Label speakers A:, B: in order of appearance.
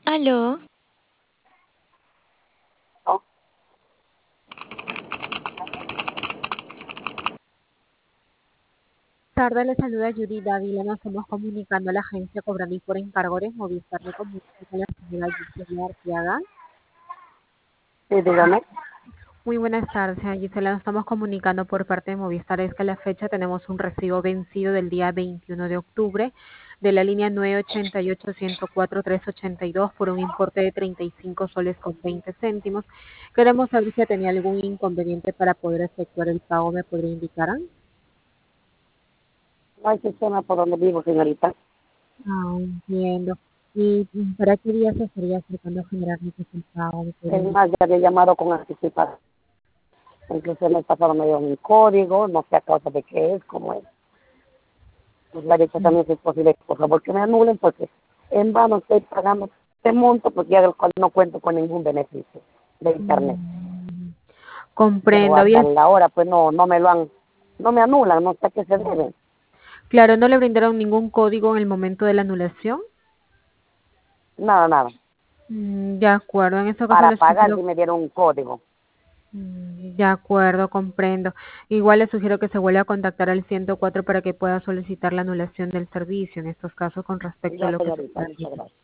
A: Aló,
B: Oh,
C: Tarde le saluda Judy Dávila, nos estamos comunicando a la agencia cobrando y por encargo de Movistar. Me comunico con la señora Gisela Arteaga.
B: sí, dígame.
C: Muy buenas tardes, señora Gisela. Nos estamos comunicando por parte de Movistar. Es que a la fecha tenemos un recibo vencido del día 21 de octubre de la línea 988-104-382 por un importe de 35 soles con 20 céntimos. Queremos saber si tenía algún inconveniente para poder efectuar el pago. ¿Me podría indicar?
B: No hay sistema por donde vivo, señorita.
C: Ah, entiendo. ¿Y para qué día se estaría acercando generalmente el pago? ¿Me podría
B: Es
C: indicar?
B: más, ya había llamado con anticipación. Incluso en el pasado me dio un código, no sé a causa de qué es, cómo es. Pues le he dicho también si es posible, por favor, que me anulen, porque en vano estoy pagando este monto, porque ya del cual no cuento con ningún beneficio de internet.
C: Mm,
B: Pero
C: comprendo.
B: hasta la hora, pues no me anulan, no sé a qué se debe.
C: Claro, ¿no le brindaron ningún código en el momento de la anulación?
B: Nada, nada.
C: De acuerdo, en este caso
B: Para
C: le
B: pagar
C: sugiero,
B: sí me dieron un código.
C: de acuerdo, comprendo. Igual le sugiero que se vuelva a contactar al 104 para que pueda solicitar la anulación del servicio, en estos casos con respecto a
B: Ya,
C: lo que
B: señorita,
C: sucede.
B: muchas gracias.